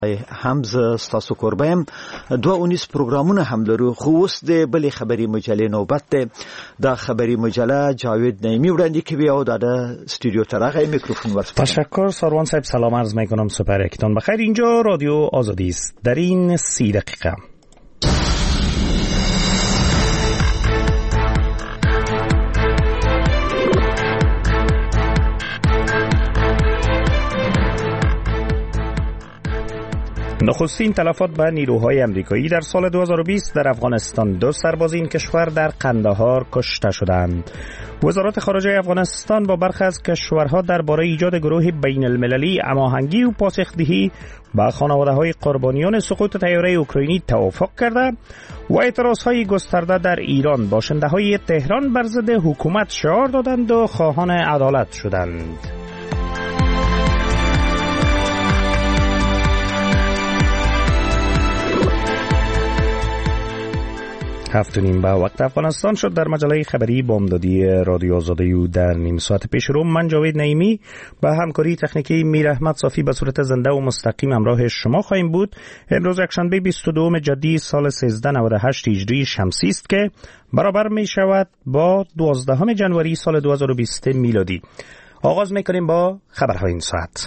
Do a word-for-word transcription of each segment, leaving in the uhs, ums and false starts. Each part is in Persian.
حمز ستاسو کوربایم دوه اونیس پروګرامونه هم لرو خو اوس د بلې خبري مجلې نوبت ده. دا خبري مجله جاوید نعیمی وړاندې کوي او دا د استودیو طرقه میکروفون ورسپارم. تشکر ساروان صاحب، سلام عرض میکنم. سپر یکتان بخیر. اینجا رادیو آزادی است. در این سی دقیقه نخستین تلفات به نیروهای امریکایی در سال دو هزار و بیست در افغانستان. دو سرباز این کشور در قندهار کشته شدند. وزارت خارجه افغانستان با برخی از کشورها درباره ایجاد گروه بین المللی هماهنگی و پاسخدهی به خانواده‌های قربانیان سقوط طیاره اوکراینی توافق کرده و اعتراضهای گسترده در ایران. باشنده‌های تهران بر ضد حکومت شعار دادند و خواهان عدالت شدند. هفت و نیم به وقت افغانستان شد. در مجله خبری بامدادی رادیو آزادی و در نیم ساعت پیش رو من جاوید نعیمی با همکاری تکنیکی میر احمد صافی به صورت زنده و مستقیم همراه شما خواهیم بود. امروز یکشنبه بیست و دو جدی سال سیزده نود و هشت هجری شمسی است که برابر می شود با دوازدهم ژانویه سال دو هزار و بیست میلادی. آغاز می کنیم با خبرهای این ساعت.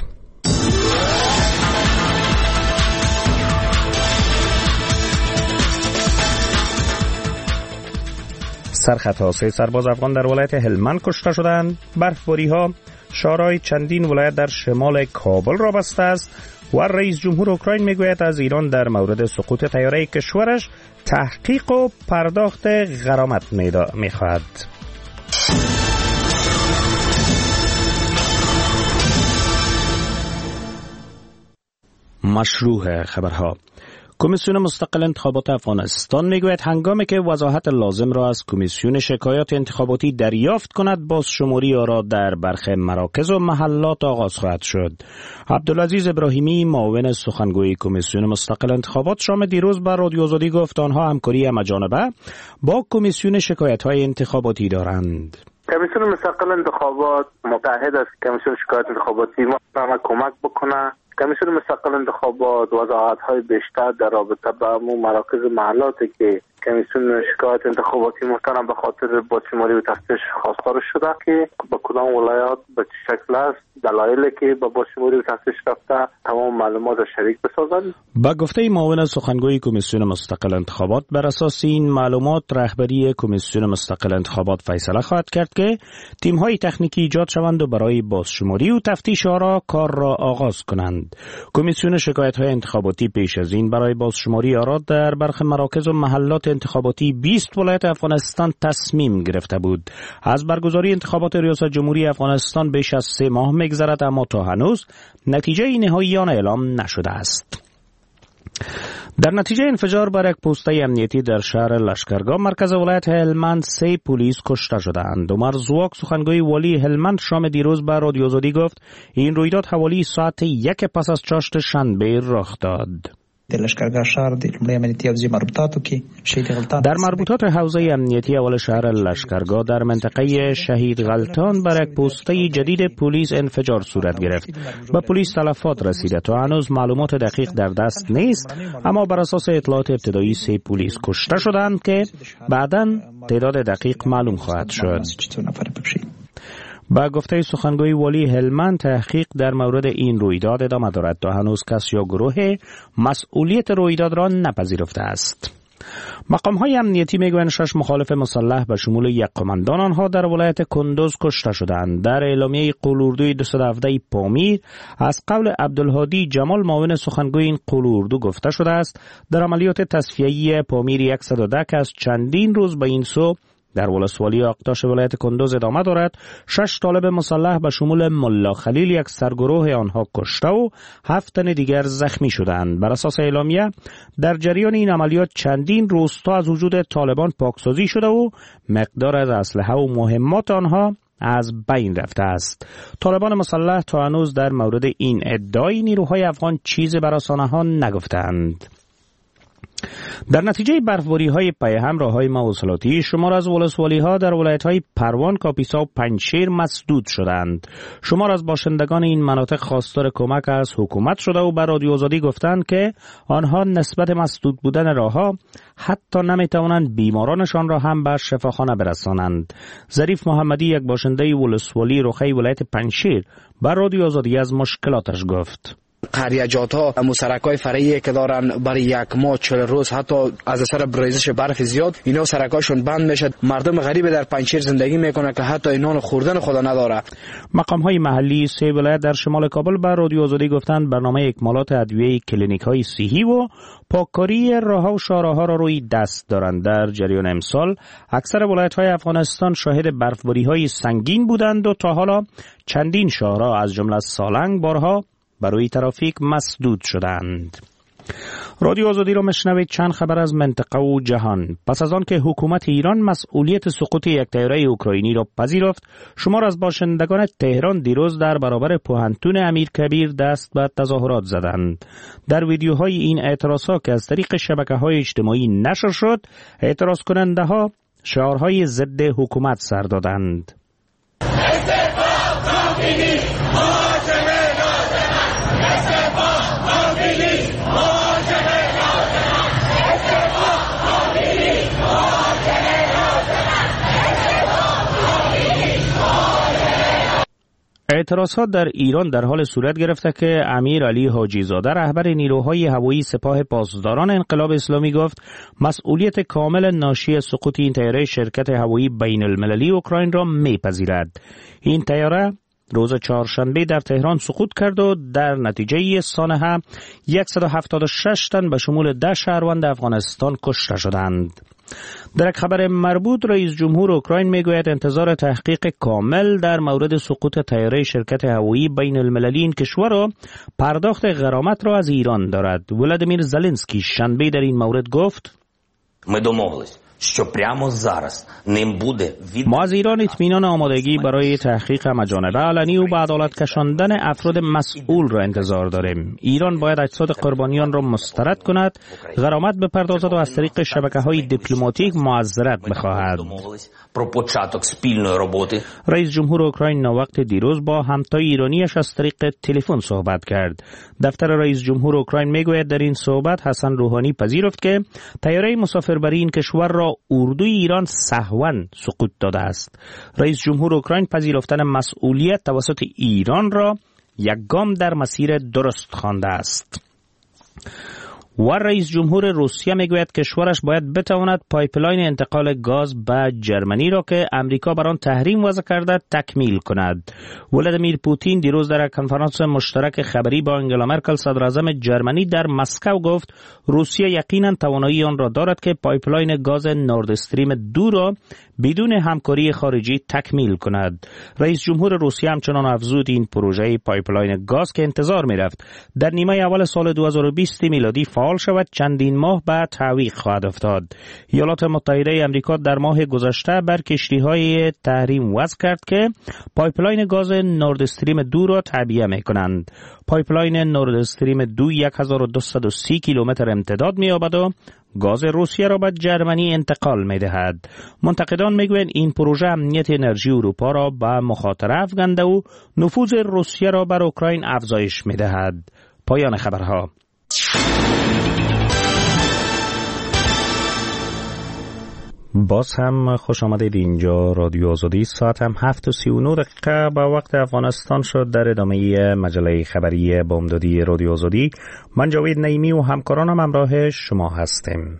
سرخطا سه سرباز افغان در ولایت هلمند کشته شدند. برفباری ها شارای چندین ولایت در شمال کابل را بسته است و رئیس جمهور اوکراین میگوید از ایران در مورد سقوط طیاره کشورش تحقیق و پرداخت غرامت میخواهد. مشروع خبرها. کمیسیون مستقل انتخابات افغانستان میگوید هنگامی که وضاحت لازم را از کمیسیون شکایات انتخاباتی دریافت کند بازشماری آرا در برخی مراکز و محلات آغاز خواهد شد. عبدالعزیز ابراهیمی معاون سخنگوی کمیسیون مستقل انتخابات شام دیروز بر رادیو آزادی گفت آنها همکاری همه‌جانبه با کمیسیون شکایت‌های انتخاباتی دارند. کمیسیون مستقل انتخابات متعهد است کمیسیون شکایت انتخاباتی ما کمک بکنه. کمیسیون مستقل انتخابات وضاحت‌های بیشتر در رابطه با مراکز محلاتی که کمیسیون شکایت انتخاباتی محترم به خاطر بازشماری و تفتیش خواستار شده که با کدام ولایات به چه شکل است، دلایلی که با بازشماری و تفتیش رفته تمام معلومات را شریک بسازند. با گفته معاون سخنگوی کمیسیون مستقل انتخابات بر اساس این معلومات رهبری کمیسیون مستقل انتخابات فیصله خواهد کرد که تیم‌های تکنیکی ایجاد شوند و برای بازشماری و تفتیش آرا کار را آغاز کنند. کمیسیون شکایت‌های انتخاباتی پیش از این برای بازشماری آرا در برخی مراکز و محلات انتخاباتی بیست ولایت افغانستان تصمیم گرفته بود. از برگزاری انتخابات ریاست جمهوری افغانستان بیش از سه ماه میگذرد اما تا هنوز نتیجه نهایی آن اعلام نشده است. در نتیجه انفجار بر یک پوسته امنیتی در شهر لشکرگاه مرکز ولایت هلمند سه پلیس کشته شدند. عمر زواک سخنگوی والی هلمند شام دیروز به رادیو آزادی گفت این رویداد حوالی ساعت یک پس از چاشت شنبه رخ داد. د لشکرګاه ښار د لومړي امنیتي حوزې مربوطاتو کې شهید غلطان در مربوطات حوزه امنیتی اول شهر لشکرگاه در منطقه شهید غلطان بر یک پوسته جدید پلیس انفجار صورت گرفت. به پلیس تلفات رسیده. تا هنوز معلومات دقیق در دست نیست اما بر اساس اطلاعات ابتدایی سه پلیس کشته شدند که بعداً تعداد دقیق معلوم خواهد شد. با گفته سخنگوی والی هلمند تحقیق در مورد این رویداد ادامه دارد تا هنوز کس یا گروه مسئولیت رویداد را نپذیرفته است. مقام‌های امنیتی میگویند شش مخالف مسلح به شمول یک قماندان آنها در ولایت کندوز کشته شدند. در اعلامیه قولوردوی دویست و هفده پامیر از قول عبدالهادی جمال معاون سخنگوی این قولوردو گفته شده است در عملیات تصفیه‌ای پامیر صد و ده که از چندین روز به این سو در ولسوالی آقتاش ولایت کندوز ادامه دارد، شش طالب مسلح به شمول ملا خلیل یک سرگروه آنها کشته و هفت تن دیگر زخمی شدند. بر اساس اعلامیه در جریان این عملیات چندین روستا از وجود طالبان پاکسازی شده و مقدار از اسلحه و مهمات آنها از بین رفته است. طالبان مسلح تا هنوز در مورد این ادعای نیروهای افغان چیزی بر آسانه ها نگفتند. در نتیجه برفباری‌های پیهم راه‌های مواصلاتی شمار از ولسوالی‌ها در ولایت‌های پروان، کاپیسا و پنجشیر مسدود شدند. شمار از باشندگان این مناطق خواستار کمک از حکومت شده و بر رادیو آزادی گفتند که آنها نسبت مسدود بودن راه‌ها حتی نمی‌توانند بیمارانشان را هم به شفاخانه برسانند. ظریف محمدی، یک باشنده ولسوالی رخی ولایت پنجشیر، بر رادیو آزادی از مشکلاتش گفت. قریجات ها سرکای فرعی که دارن برای یک ماه چهل روز حتی از اثر بریزش برف زیاد اینا سرکایشون بند میشه. مردم غریب در پنجشیر زندگی میکنه که حتی نان خوردن خدا نداره. مقام های محلی سه ولایت در شمال کابل بر رادیو آزادی گفتند برنامه اکمالات ادویه کلینیک های صحی و پاککاری راهها و شاهراها را روی دست دارند. در جریان امسال اکثر ولایت های افغانستان شاهد برفباری های سنگین بودند و تا حالا چندین شاهراه از جمله سالنگ بارها برای ترافیک مسدود شدند. رادیو آزادی را مشنوید. چند خبر از منطقه و جهان. پس از آن که حکومت ایران مسئولیت سقوط یک طیاره اوکراینی را پذیرفت، شمار از باشندگان تهران دیروز در برابر پوهنتون امیرکبیر دست به تظاهرات زدند. در ویدیوهای این اعتراضات که از طریق شبکه‌های اجتماعی نشر شد، اعتراض کننده‌ها شعارهای ضد حکومت سر دادند. اعتراضات در ایران در حال صورت گرفته که امیر علی حاجی زاده رهبر نیروهای هوایی سپاه پاسداران انقلاب اسلامی گفت مسئولیت کامل ناشی از سقوط این طیاره شرکت هوایی بین المللی اوکراین را میپذیرد. این طیاره روز چهارشنبه در تهران سقوط کرد و در نتیجه سانحه صد و هفتاد و شش تن به شمول ده شهروند افغانستان کشته شدند. در یک خبر مربوط، رئیس جمهور اوکراین میگوید انتظار تحقیق کامل در مورد سقوط طیاره شرکت هوایی بین المللی این کشور را پرداخت غرامت را از ایران دارد. ولادیمیر زلنسکی شنبه در این مورد گفت ми домовились що прямо зараз ним буде від ما از ایران اطمینان آمادگی برای تحقیق همه‌جانبه، علنی و به عدالت کشاندن افراد مسئول را انتظار داریم. ایران باید اجساد قربانیان را مسترد کند، غرامت بپردازد و از طریق شبکه‌های دیپلماتیک معذرت بخواهد. про початок спільної роботи. رئیس جمهور اوکراین ناوقت دیروز با همتای ایرانیش از طریق تلفن صحبت کرد. دفتر رئیس جمهور اوکراین میگوید در این صحبت حسن روحانی پذیرفت که طیاره مسافربری این کشور را اردوی ایران سهواً سقوط داده است. رئیس جمهور اوکراین پذیرفتن مسئولیت توسط ایران را یک گام در مسیر درست خوانده است. و رئیس جمهور روسیه میگوید کشورش باید بتواند پایپلاین انتقال گاز به جرمنی را که امریکا بر آن تحریم وضع کرده تکمیل کند. ولادیمیر پوتین دیروز در کنفرانس مشترک خبری با انگلا مرکل صدر اعظم جرمنی در مسکو گفت روسیه یقینا توانایی آن را دارد که پایپلاین گاز نورد استریم دو را بدون همکاری خارجی تکمیل کند. رئیس جمهور روسیه همچنان افزود این پروژه پایپلاین گاز که انتظار میرفت در نیمه اول سال دو هزار و بیست میلادی فعال شود چندین ماه بعد تعویق خواهد افتاد. ایالات متحده آمریکا در ماه گذشته بر کشتی‌های تحریم وضع کرد که پایپلاین گاز نورد استریم دو را تعبیه می‌کنند. پایپلاین نورد استریم دو هزار و دویست و سی کیلومتر امتداد می‌یابد و گاز روسیه را به جرمنی انتقال می‌دهد. منتقدان می‌گویند این پروژه امنیت انرژی اروپا را به مخاطره افکنده و نفوذ روسیه را بر اوکراین افزایش می‌دهد. پایان خبرها. باز هم خوش آمدید. اینجا رادیو آزادی. ساعت هم هفت و سی و نه دقیقه به وقت افغانستان شد. در ادامه مجله خبری بامدادی رادیو آزادی، من جاوید نعیمی و همکارانم همراه شما هستیم.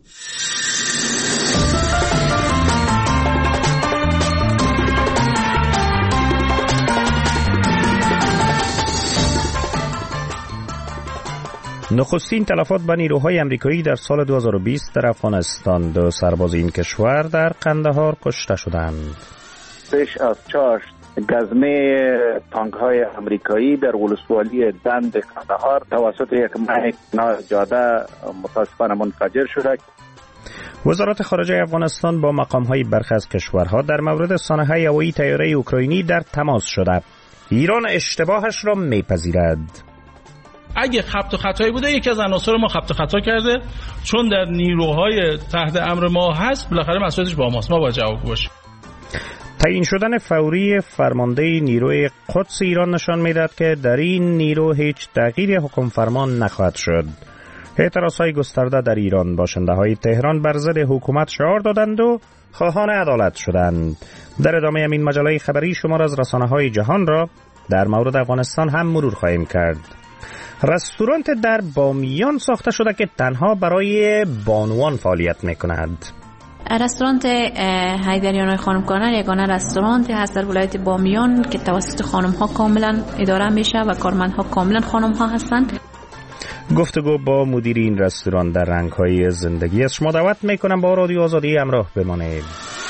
نخستین تلفات به نیروهای امریکایی در سال دو هزار و بیست در افغانستان. دو سرباز این کشور در قندهار کشته شدند. بیش از چهار گزمه تانک های امریکایی در ولسوالی دند قندهار توسط یک مهک ناجاده متاسفانه منفجر شده. وزارت خارجه افغانستان با مقام‌های برخی از کشورها در مورد سانحه هوایی طیاره اوکراینی در تماس شده. ایران اشتباهش را میپذیرد. اگه خبط و خطایی بوده یکی از عناصر ما خبط و خطا کرده، چون در نیروهای تحت امر ما هست بالاخره مسئولیتش با ماست، ما باید جواب باشیم. تعیین شدن فوری فرمانده نیروی قدس ایران نشان میدهد که در این نیرو هیچ تغییر حکم فرمان نخواهد شد. اعتراضهای گسترده در ایران، باشنده های تهران بر ضد حکومت شعار دادند و خواهان عدالت شدند. در ادامه این مجله خبری شمار از رسانه های جهان را در مورد افغانستان هم مرور خواهیم کرد. رستوران در بامیان ساخته شده که تنها برای بانوان فعالیت میکند. رستوران حیدریان خانم کارنر یگانه رستوران هست در ولایت بامیان که توسط خانم ها کاملا اداره میشه و کارمندها کاملا خانم ها هستند. گفتگو با مدیر این رستوران در رنگ‌های زندگی است. شما دعوت میکنم با رادیو آزادی همراه بمانید.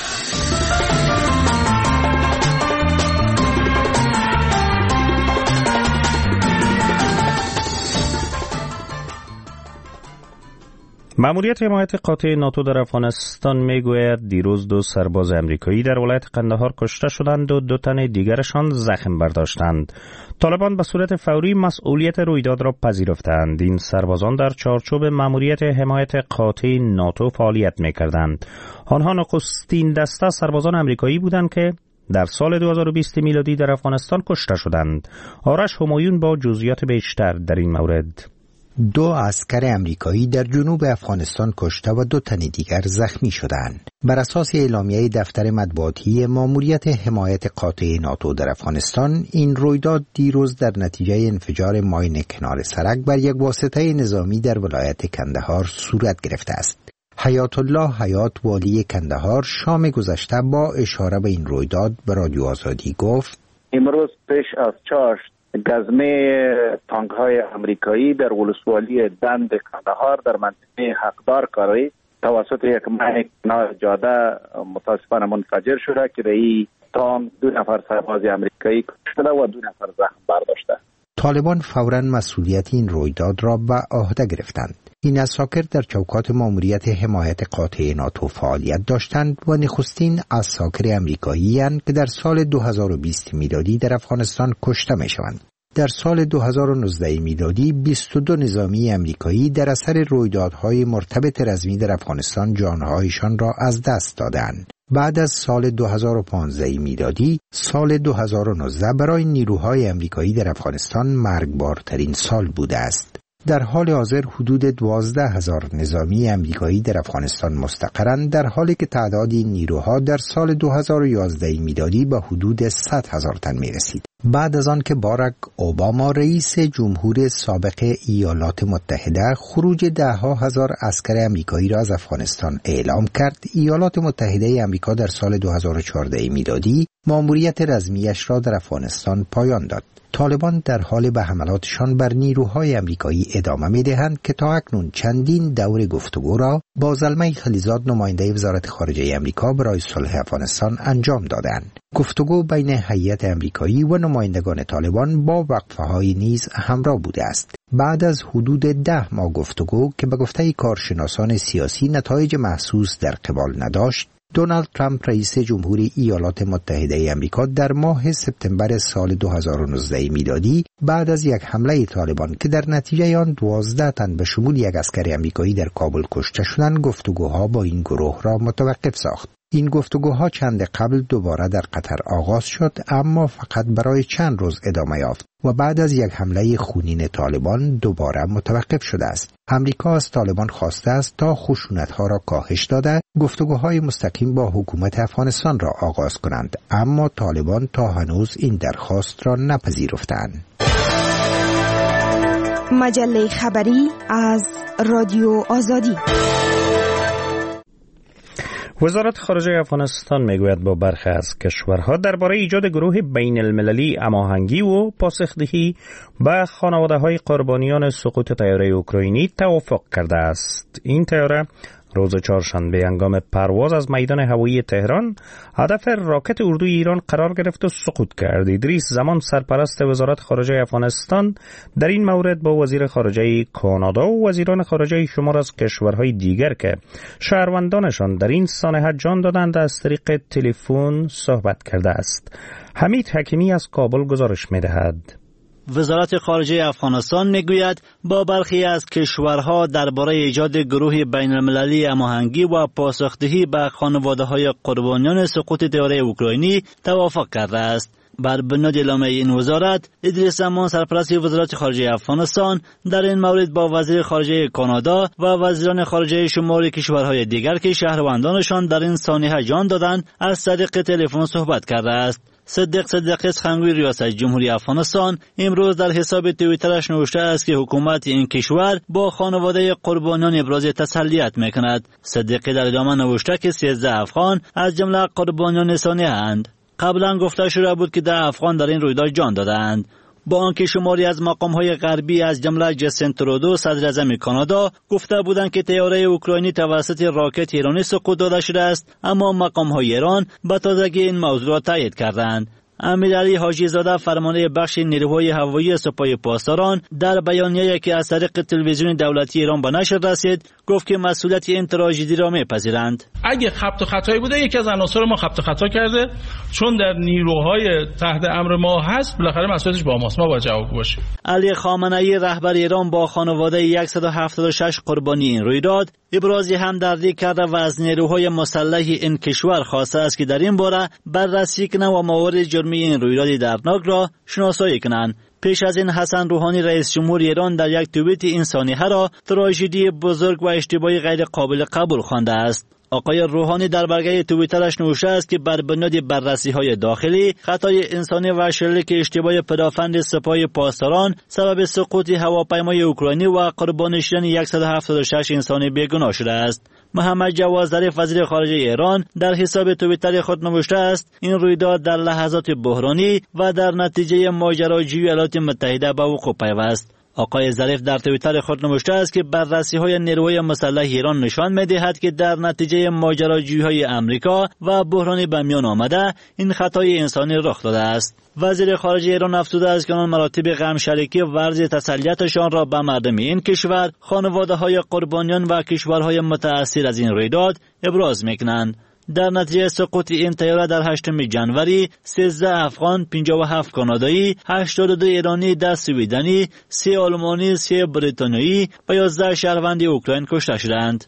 ماموریت حمایت قاطع ناتو در افغانستان میگوید دیروز دو سرباز امریکایی در ولایت قندهار کشته شدند و دو تن دیگرشان زخم برداشتند. طالبان به صورت فوری مسئولیت رویداد را پذیرفتند. این سربازان در چارچوب ماموریت حمایت قاطع ناتو فعالیت میکردند. آنها نخستین دسته سربازان امریکایی بودند که در سال دو هزار و بیست میلادی در افغانستان کشته شدند. آرش همایون با جزئیات بیشتر در این مورد. دو عسکر امریکایی در جنوب افغانستان کشته و دو تن دیگر زخمی شدند. بر اساس اعلامیه دفتر مطبوعاتی ماموریت حمایت قاطع ناتو در افغانستان، این رویداد دیروز در نتیجه انفجار ماین کنار سرک بر یک واسطه نظامی در ولایت کندهار صورت گرفته است. حیات الله حیات والی کندهار شام گذشته با اشاره به این رویداد به رادیو آزادی گفت: امروز پیش از چاشت گزمه تانک های امریکایی در ولسوالی دند کندهار در منطقه حقدار کاری توسط یک ماین کنار جاده متاسفانه منفجر شده که در این تانک دو نفر سرباز امریکایی کشته و دو نفر زخم برداشته. طالبان فوراً مسئولیت این رویداد را به عهده گرفتند. این عساکر در چوکات ماموریت حمایت قاطع ناتو فعالیت داشتند و نخستین عساکر امریکایی اند که در سال دو هزار و بیست میلادی در افغانستان کشته می شوند. در سال دو هزار و نوزده میلادی بیست و دو نظامی امریکایی در اثر رویدادهای مرتبط رزمی در افغانستان جانهایشان را از دست دادند. بعد از سال دو هزار و پانزده میلادی، سال دو هزار و نوزده برای نیروهای امریکایی در افغانستان مرگبارترین سال بوده است. در حال حاضر حدود دوازده هزار نظامی امریکایی در افغانستان مستقرند، در حالی که تعداد این نیروها در سال دو هزار و یازده میلادی به حدود صد هزار تن می رسید. بعد از آن که باراک اوباما رئیس جمهور سابق ایالات متحده خروج ده ها هزار عسکر امریکایی را از افغانستان اعلام کرد، ایالات متحده امریکا در سال دو هزار و چهارده میلادی ماموریت رزمیش را در افغانستان پایان داد. طالبان در حال به حملاتشان بر نیروهای امریکایی ادامه می‌دهند که تا اکنون چندین دور گفتگو را با زلمه خلیزاد نماینده وزارت خارجه امریکا برای صلح افغانستان انجام دادند. گفتگو بین هیئت امریکایی و نمایندگان طالبان با وقفه‌های نیز همراه بوده است. بعد از حدود ده ماه گفتگو که به گفته کارشناسان سیاسی نتایج محسوس در قبال نداشت، دونالد ترامپ رئیس جمهوری ایالات متحده آمریکا در ماه سپتامبر سال دو هزار و نوزده میلادی بعد از یک حمله طالبان که در نتیجه آن دوازده تن به شمول یک عسکر آمریکایی در کابل کشته شدند، گفتگوها با این گروه را متوقف ساخت. این گفتگوها چند قبل دوباره در قطر آغاز شد، اما فقط برای چند روز ادامه یافت و بعد از یک حمله خونین طالبان دوباره متوقف شده است. امریکا از طالبان خواسته است تا خشونت‌ها را کاهش داده گفتگوهای مستقیم با حکومت افغانستان را آغاز کنند، اما طالبان تا هنوز این درخواست را نپذیرفتند. مجله خبری از رادیو آزادی. وزارت خارجه افغانستان میگوید با برخی از کشورها درباره ایجاد گروه بین المللی هماهنگی و پاسخدهی به خانواده‌های قربانیان سقوط طیاره اوکراینی توافق کرده است. این طیاره روز چهارشنبه هنگام پرواز از میدان هوایی تهران هدف راکت اردوی ایران قرار گرفت و سقوط کرد. ادریس زمان سرپرست وزارت خارجه افغانستان در این مورد با وزیر خارجه کانادا و وزیران خارجه شمار از کشورهای دیگر که شهروندانشان در این سانحه جان دادند از طریق تلفن صحبت کرده است. حمید حکیمی از کابل گزارش می‌دهد. وزارت خارجه افغانستان میگوید با برخی از کشورها درباره ایجاد گروه بین المللی هماهنگی و پاسخدهی به خانواده‌های قربانیان سقوط طیاره اوکراینی توافق کرده است. بر بنیاد اعلامیه این وزارت، ادریس امان سرپرست وزارت خارجه افغانستان در این مورد با وزیر خارجه کانادا و وزیران خارجه شمال کشورهای دیگر که شهروندانشان در این سانحه جان دادند از طریق تلفن صحبت کرده است. صدیق صدیقی سخنگوی ریاست جمهوری افغانستان امروز در حساب توییترش نوشته است که حکومت این کشور با خانواده قربانیان ابراز تسلیت میکند. صدیقی در ادامه نوشته که سیزده افغان از جمله قربانیان سانحه اند. قبلا گفته شده بود که ده افغان در این رویداد جان دادند. با آنکه شماری از مقام‌های غربی از جمله جاستین ترودو صدر اعظم کانادا گفته بودند که طیاره اوکراینی توسط راکت ایرانی سقوط داده شده است، اما مقام‌های ایران به تازگی این موضوع را تایید کردند. امیرعلی حاجی زاده فرمانده بخش نیروهای هوایی سپاه پاسداران در بیانیه‌ای که از طریق تلویزیون دولتی ایران به نشر رسید گفت که مسئولیت این تراژدی را میپذیرند. اگه خبط و خطایی بوده یکی از عناصر ما خبط و خطا کرده، چون در نیروهای تحت امر ما هست، بالاخره مسئولیتش با ماست، ما باید جواب باشیم. علی خامنه‌ای رهبر ایران با خانواده صد و هفتاد و شش قربانی این رویداد ابراز همدردی کرده و از نیروهای مسلح این کشور خواسته است که در این باره بررسی کنند و موارد جرمی این رویداد دردناک را شناسایی کنند. پیش از این حسن روحانی رئیس جمهور ایران در یک توییت این سانحه را تراژدی بزرگ و اشتباهی غیر قابل قبول خوانده است. آقای روحانی در برگه توییترش نوشته است که بر بنیاد بررسی‌های داخلی خطای انسانی و شلیک اشتباه پدافند سپاه پاسداران سبب سقوط هواپیمای اوکراینی و قربانی شدن صد و هفتاد و شش انسان بیگناه شده است. محمد جواد ظریف وزیر خارجه ایران در حساب توییتر خود نوشته است این رویداد در لحظات بحرانی و در نتیجه ماجراجویی ایالات متحده به وقوع پیوست. آقای ظریف در توییتر خود نوشته است که بررسی‌های نیروهای مسلح ایران نشان می‌دهد که در نتیجه ماجراجویی‌های امریکا و بحرانی به میان آمده این خطای انسانی رخ داده است. وزیر خارجه ایران افزوده است که آن مراتب غم شریکی ورز تسلیتشان را به مردم این کشور، خانواده‌های قربانیان و کشورهای متأثر از این رویداد ابراز می‌کنند. در نتیجه سقوط این طیاره در هشتم ژانویه سیزده افغان، پنجاه و هفت کانادایی، هشتاد و دو ایرانی، ده سویدنی، سه آلمانی، سه بریتانیایی و یازده شهروند اوکراین کشته شدند.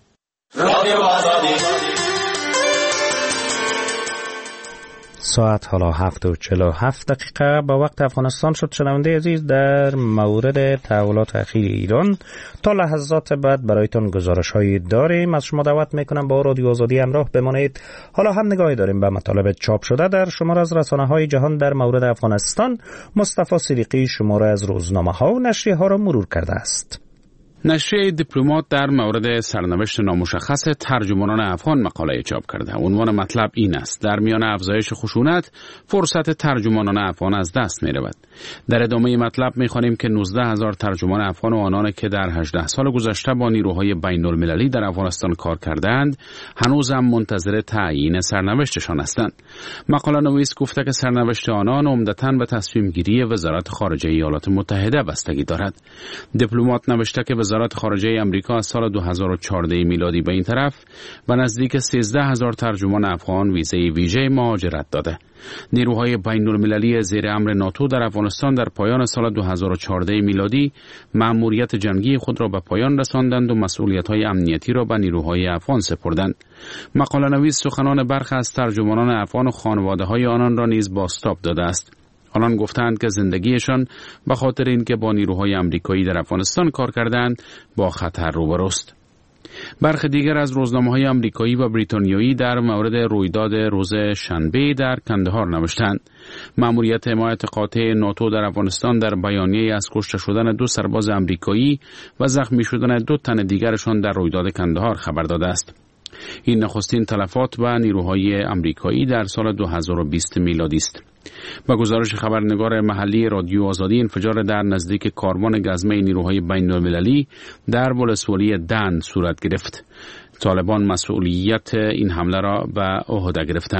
ساعت حالا هفت و چهل و هفت دقیقه با وقت افغانستان شد. شنونده عزیز، در مورد تحولات اخیر ایران تا لحظات بعد برایتان گزارش هایی داریم. از شما دعوت میکنم با رادیو آزادی همراه بمانید. حالا هم نگاهی داریم به مطالب چاپ شده در شماره از رسانه های جهان در مورد افغانستان. مصطفی صدیقی شماره از روزنامه ها و نشریه ها را مرور کرده است. نشریه دیپلمات در مورد سرنوشت نامشخص ترجمانان افغان مقاله چاپ کرده. عنوان مطلب این است: در میان افزایش خشونت فرصت ترجمانان افغان از دست می رود. در ادامه مطلب می خوانیم که نوزده هزار ترجمان افغان و آنان که در هجده سال گذشته با نیروهای بین المللی در افغانستان کار کردند هنوز هم منتظر تعیین سرنوشتشان هستند. مقاله نویس گفته که سرنوشت آنان عمدتاً به تصمیم گیری وزارت خارجه ایالات متحده بستگی دارد. دیپلمات نوشته که وزارت خارجه امریکا از سال دو هزار و چهارده میلادی به این طرف و نزدیک سیزده هزار ترجمان افغان ویزه ویژه مهاجرت داده. نیروهای بین المللی زیر امر ناتو در افغانستان در پایان سال دو هزار و چهارده میلادی مأموریت جنگی خود را به پایان رساندند و مسئولیت‌های امنیتی را به نیروهای افغان سپردند. مقاله نویس سخنان برخی از ترجمانان افغان و خانواده‌های آنان را نیز بازتاب داده است. آنان گفتند که زندگیشان به خاطر اینکه با نیروهای آمریکایی در افغانستان کار کردند با خطر روبروست. برخی دیگر از روزنامه‌های آمریکایی و بریتانیایی در مورد رویداد روز شنبه در کندهار نوشتند. مأموریت حمایت قاطع ناتو در افغانستان در بیانیه‌ای از کشته شدن دو سرباز آمریکایی و زخمی شدن دو تن دیگرشان در رویداد کندهار خبر داده است. این نخستین تلفات به نیروهای آمریکایی در سال دو هزار و بیست میلادی است. با گزارش خبرنگار محلی رادیو آزادی، انفجار در نزدیک کاروان گزمه نیروهای بین المللی در ولسوالی دند صورت گرفت. طالبان مسئولیت این حمله را به عهده گرفتند.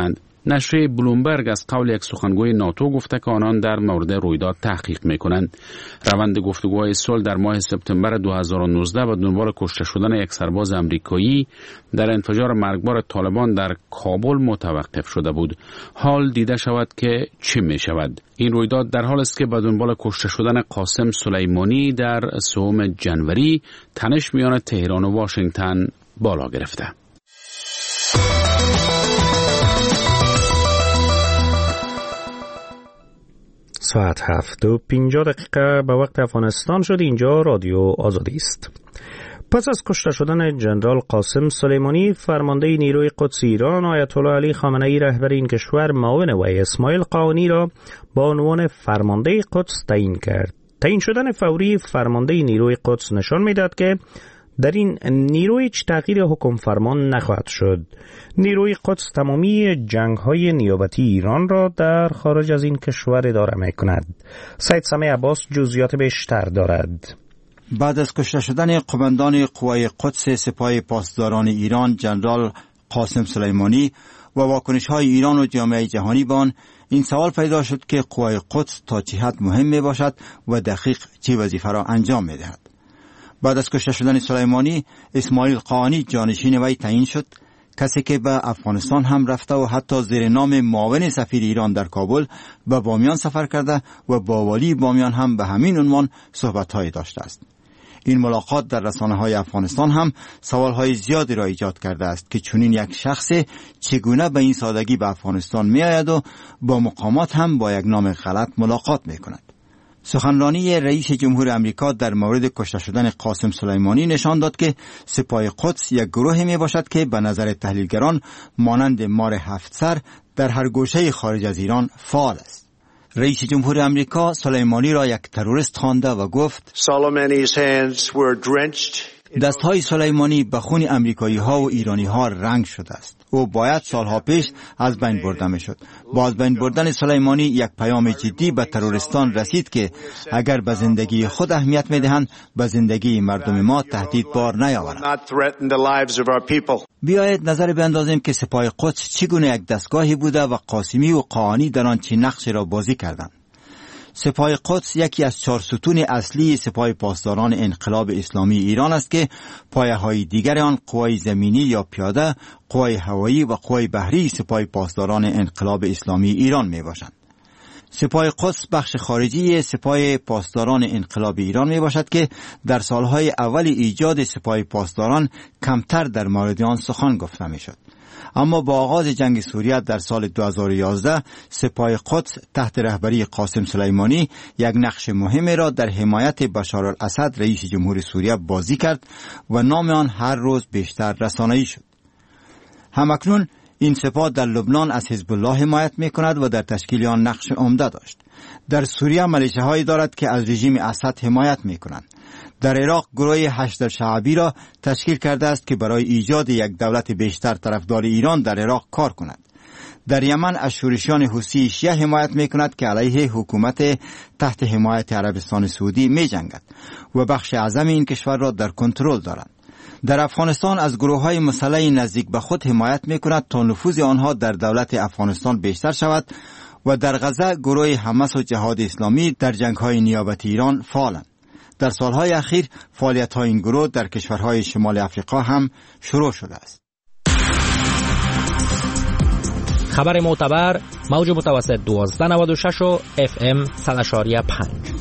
نشریه بلومبرگ از قول یک سخنگوی ناتو گفته که آنان در مورد رویداد تحقیق میکنند. روند گفتگوهای صلح در ماه سپتامبر دو هزار و نوزده به دنبال کشته شدن یک سرباز امریکایی در انفجار مرگبار طالبان در کابل متوقف شده بود. حال دیده شود که چه می شود. این رویداد در حال است که به دنبال کشته شدن قاسم سلیمانی در سوم جنوری تنش میان تهران و واشنگتن بالا گرفته. ساعت هفت و پنجاه دقیقه به وقت افغانستان شد. اینجا رادیو آزادی است. پس از کشته شدن جنرال قاسم سلیمانی، فرمانده نیروی قدس ایران آیت الله علی خامنه ای رهبر این کشور معاون وی اسماعیل قانی را با عنوان فرمانده قدس تعیین کرد. تعیین شدن فوری فرمانده نیروی قدس نشان میداد که در این نیروی هیچ تغییر حکم فرمان نخواهد شد. نیروی قدس تمامی جنگ‌های نیابتی ایران را در خارج از این کشور اداره می‌کند. سید سمیع عباس جزئیات بیشتر دارد. بعد از کشته شدن قماندان قوای قدس سپاه پاسداران ایران جنرال قاسم سلیمانی و واکنش‌های ایران و جامعه جهانی به آن، این سوال پیدا شد که قوای قدس تا چه حد مهم میباشد و دقیق چه وظیفه را انجام میدهد. بعد از کشته شدن سلیمانی، اسماعیل قانی جانشین وی تعیین شد، کسی که به افغانستان هم رفته و حتی زیر نام معاون سفیر ایران در کابل به بامیان سفر کرده و با والی بامیان هم به همین عنوان صحبت‌های داشته است. این ملاقات در رسانه‌های افغانستان هم سوال‌های زیادی را ایجاد کرده است که چنین یک شخص چگونه به این سادگی به افغانستان می‌آید و با مقامات هم با یک نام غلط ملاقات می‌کند. سخنرانی رئیس جمهور امریکا در مورد کشته شدن قاسم سلیمانی نشان داد که سپاه قدس یک گروه می باشد که به نظر تحلیلگران مانند مار هفت سر در هر گوشه خارج از ایران فعال است. رئیس جمهور امریکا سلیمانی را یک تروریست خوانده و گفت دستهای سلیمانی به خون امریکایی ها و ایرانی ها رنگ شده است. او باید سالها پیش از بین برده می شد. با از بین بردن سلیمانی یک پیام جدی به تروریستان رسید که اگر به زندگی خود اهمیت می دهند، به زندگی مردم ما تهدید بار نیاورند. بیایید نظر بیندازیم که سپاه قدس چگونه یک دستگاهی بوده و قاسمی و قانی در آن چه نقشی را بازی کردند. سپاه قدس یکی از چهار ستون اصلی سپاه پاسداران انقلاب اسلامی ایران است که پایه‌های دیگر آن قوای زمینی یا پیاده، قوای هوایی و قوای بحری سپاه پاسداران انقلاب اسلامی ایران می باشند. سپاه قدس بخش خارجی سپاه پاسداران انقلاب ایران می باشد که در سالهای اول ایجاد سپاه پاسداران کمتر در مورد آن سخن گفته می شد. اما با آغاز جنگ سوریه در سال دو هزار و یازده سپاه قدس تحت رهبری قاسم سلیمانی یک نقش مهمی را در حمایت بشار الاسد رئیس جمهور سوریه بازی کرد و نام آن هر روز بیشتر رسانه‌ای شد. همکنون این سپاه در لبنان از حزب الله حمایت می کند و در تشکیل آن نقش عمده داشت. در سوریه ملیشه‌هایی دارد که از رژیم اسد حمایت می کنند. در عراق گروه هشت شعبی را تشکیل کرده است که برای ایجاد یک دولت بیشتر طرفدار ایران در عراق کار کند. در یمن از شورشیان حوثی شیعه حمایت می کند که علیه حکومت تحت حمایت عربستان سعودی می جنگد و بخش اعظم این کشور را در کنترل دارند. در افغانستان از گروه‌های مسلح نزدیک به خود حمایت می کند تا نفوذ آنها در دولت افغانستان بیشتر شود و در غزه گروه حماس و جهاد اسلامی در جنگ‌های نیابتی ایران فعالند. در سالهای اخیر فعالیت‌های این گروه در کشورهای شمال افریقا هم شروع شده است. خبر معتبر موج متوسط دوازده نود و شش و اف ام صد و پنج.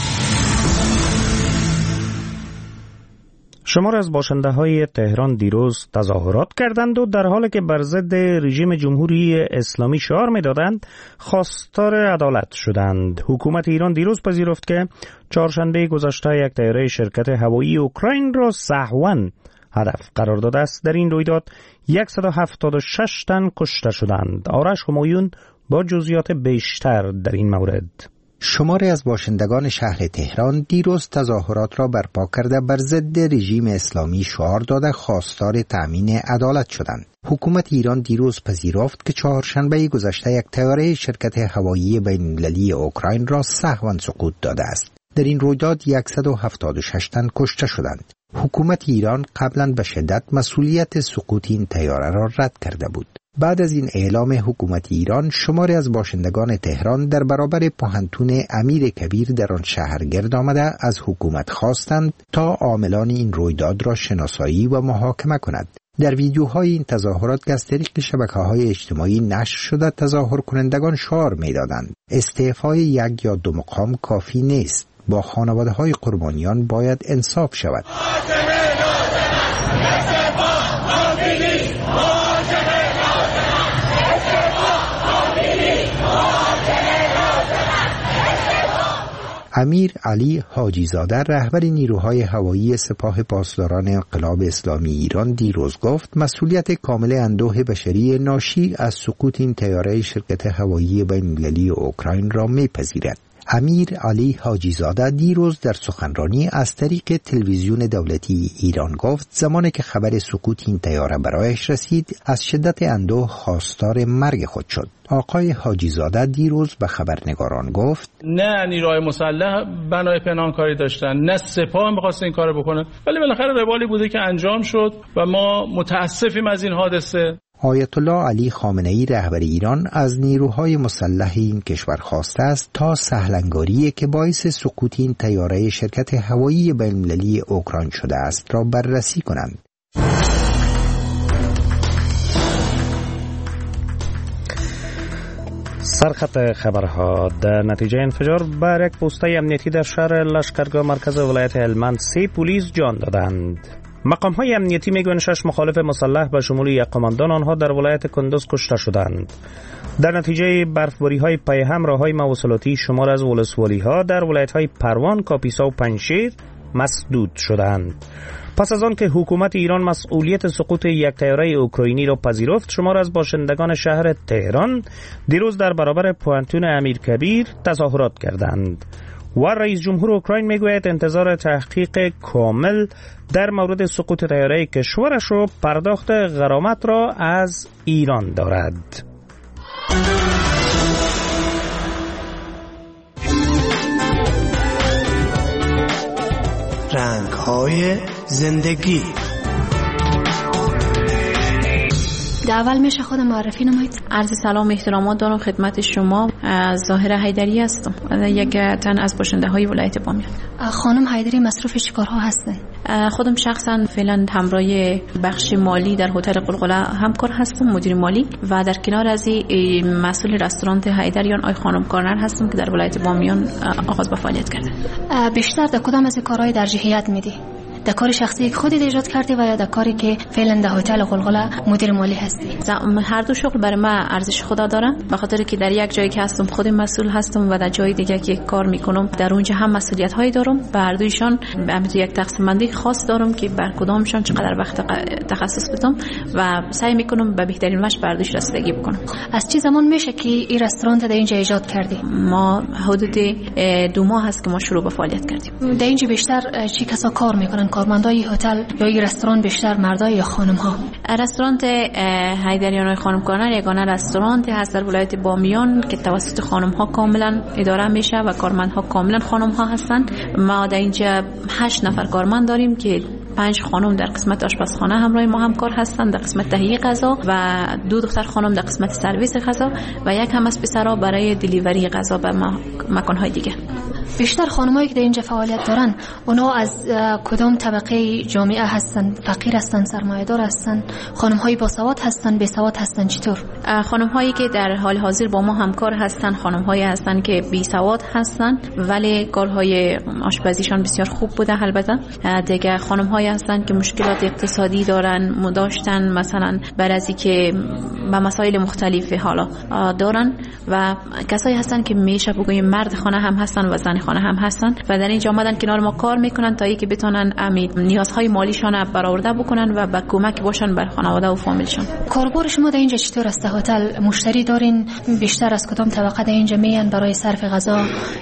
شمار از باشنده‌های تهران دیروز تظاهرات کردند و در حالی که بر ضد رژیم جمهوری اسلامی شعار می‌دادند، خواستار عدالت شدند. حکومت ایران دیروز پذیرفت که چهارشنبه گذشته یک طیاره شرکت هوایی اوکراین را سهواً هدف قرار داده است. در این رویداد صد و هفتاد و شش تن کشته شدند. آرش همایون با جزئیات بیشتر در این مورد. شماری از باشندگان شهر تهران دیروز تظاهرات را برپا کرده بر ضد رژیم اسلامی شعار داده خواستار تأمین عدالت شدند. حکومت ایران دیروز پذیرفت که چهارشنبه گذشته یک طیاره شرکت هوایی بین‌المللی اوکراین را سهواً سقوط داده است. در این رویداد صد و هفتاد و شش تن کشته شدند. حکومت ایران قبلا به شدت مسئولیت سقوط این طیاره را رد کرده بود. بعد از این اعلام حکومت ایران، شماری از باشندگان تهران در برابر پاهنتون امیر کبیر در آن شهر گرد آمده از حکومت خواستند تا عاملان این رویداد را شناسایی و محاکمه کند. در ویدیوهای این تظاهرات که از طریق شبکه‌های اجتماعی نشر شده، تظاهر کنندگان شعار می‌دادند استعفای یک یا دو مقام کافی نیست، با خانواده‌های قربانیان باید انصاف شود. امیر علی حاجی زاده رهبر نیروهای هوایی سپاه پاسداران انقلاب اسلامی ایران دیروز گفت مسئولیت کامل اندوه بشری ناشی از سقوط این طیاره شرکت هوایی بین‌المللی اوکراین را می‌پذیرد. امیر علی حاجی زاده دیروز در سخنرانی از طریق تلویزیون دولتی ایران گفت زمانی که خبر سقوط این طیاره برایش رسید از شدت اندوه خواستار مرگ خود شد. آقای حاجی زاده دیروز به خبرنگاران گفت نه نیروهای مسلح بنای پنهانکاری داشتن، نه سپاه می‌خواست این کارو بکنه، ولی بالاخره روالی بوده که انجام شد و ما متاسفیم از این حادثه. آیت الله علی خامنه‌ای رهبر ایران از نیروهای مسلح این کشور خواسته است تا سهلنگاری که باعث سقوط این طیاره شرکت هوایی بین‌المللی اوکراین شده است را بررسی کنند. سرخط خبرها: در نتیجه انفجار بر یک پوسته امنیتی در شهر لشکرگاه مرکز ولایت هلمند سه پلیس جان دادند. مقام‌های امنیتی میگویند شش مخالف مسلح به شمول یک قماندان آنها در ولایت کندوز کشته شدند. در نتیجه برفباری‌های پی هم راه‌های مواصلاتی شمار از ولسوالی‌ها در ولایت‌های پروان، کاپیسا و پنجشیر مسدود شدند. پس از آن که حکومت ایران مسئولیت سقوط یک طیاره اوکراینی را پذیرفت، شمار از باشندگان شهر تهران دیروز در برابر پوانتون امیرکبیر تظاهرات کردند. و رئیس جمهور اوکراین میگوید انتظار تحقیق کامل در مورد سقوط طیاره کشورش و پرداخت غرامت را از ایران دارد. رنگ‌های زندگی. در اول میشه خود معرفی نمایید. عرض سلام و احترامات دارم خدمت شما. ظاهره حیدری هستم، یک تن از باشنده های ولایت بامیان. خانم حیدری مصروف چیکارها هستن؟ خودم شخصا فعلا همراه بخش مالی در هتل قلقله همکار هستم، مدیر مالی، و در کنار از این مسئول رستوران حیدریان آی خانم کارنر هستم که در ولایت بامیان آغاز به فعالیت کرده. بیشتر در کدام از کارهای ترجیحیت میدی؟ در کار شخصی که خودت ایجاد کردی و یا در کاری که فعلا در هتل قلقله مدیر مالی هستی؟ هر دو شغل برای من ارزش خدا دارن، به خاطر که در یک جایی که هستم خودم مسئول هستم و در جای دیگه که کار میکنم در اونجا هم مسئولیت هایی دارم و هر دویشان همینطور یک تقسیم بندی خاص دارم که بر کدامشان چقدر وقت تخصص بدم و سعی میکنم به بهترین وجه بر دوش رسیدگی بکنم. از چه زمان میشه که این رستوران در اینجا ایجاد کردی؟ ما حدود دو ماه هست که ما شروع به فعالیت کردیم. در اینجا بیشتر چی کسا کار میکنن؟ کارمندای هتل یا این رستوران بیشتر مردای یا خانم ها؟ رستوران حیدریان خانم کارنر یگانه رستوران هست در ولایت بامیان که توسط خانم ها کاملا اداره میشه و کارمندها کاملا خانم ها هستند. ما در اینجا هشت نفر کارمند داریم که پنج خانم در قسمت آشپزخانه همراه ما همکار هستند در قسمت تهیه غذا و دو دختر خانم در قسمت سرویس غذا و یک هم از پسرها برای دلیوری غذا به مکان‌های دیگه. بیشتر خانمایی که در اینجا فعالیت دارن اونا از کدام طبقه جامعه هستن؟ فقیر هستن، سرمایه‌دار هستن، خانم‌های باسواد هستن، بی‌سواد هستن؟ چطور؟ خانم‌هایی که در حال حاضر با ما همکار هستن خانم‌هایی هستن که بی‌سواد هستن ولی کارهای آشپزیشان بسیار خوب بوده. البته دیگه خانم‌هایی هستن که مشکلات اقتصادی دارن، داشتن مثلا برازی که با مسائل مختلفی حالا دارن و کسایی هستن که میشه بگویم مرد خانه هم هستن و زن خانه هم هستن و در اینجا آمدن کنار ما کار میکنن تا اینکه بتونن امید نیازهای مالیشان برآورده بکنن و با کمک باشن بر خانواده و فامیلشون. کاربار شما در اینجا چطور است؟ هتل مشتری دارین؟ بیشتر از کدام طبقه در اینجا میان برای صرف غذا؟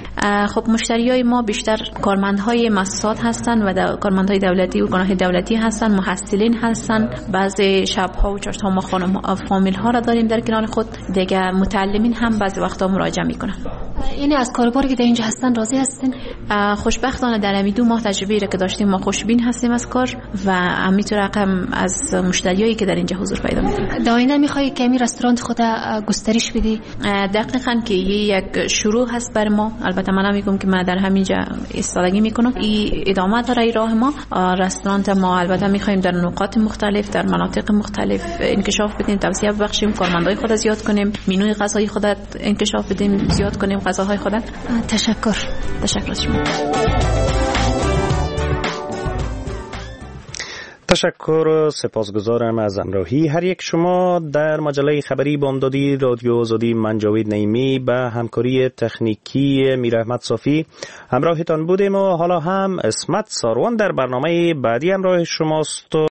خب مشتریای ما بیشتر کارمندهای مؤسسات هستن و در کارمندهای دولتی و گناه دولتی هستن، محصلین هستن، بعضی شب‌ها و چاشت‌ها ما خانم فامیل ها را داریم در کنار خود، دیگه متعلمین هم بعضی وقتا مراجعه میکنن. یعنی از کارباری که در اینجا هستن راضی هستین؟ خوشبختانه در همین دو ماه تجربه را که داشتیم ما خوشبین هستیم از کار و همینطور رقم از مشتریایی که در اینجا حضور پیدا می‌کنن. در آینده می‌خوای که این رستوران خود گسترش بدی؟ دقیقاً که یک شروع هست بر ما. البته من نمیگم که من در همینجا ایستادگی میکنم، این ادامه داره این راه ما. رستوران ما البته می‌خوایم در نقاط مختلف در مناطق مختلف انکشاف بدیم، توسعه ببخشیم، کارمندای خود زیاد کنیم، منوی غذایی خود انکشاف بدیم، زیاد کنیم غذاهای خود. تشکر. تشکر از شما. تشکر و سپاسگزارم از همراهی هر یک شما در مجله خبری بامدادی رادیو آزادی. من جاوید نعیمی به همکاری تکنیکی میر احمد صافی همراهتان بودیم و حالا هم اسمت ساروان در برنامه بعدی همراه شماست.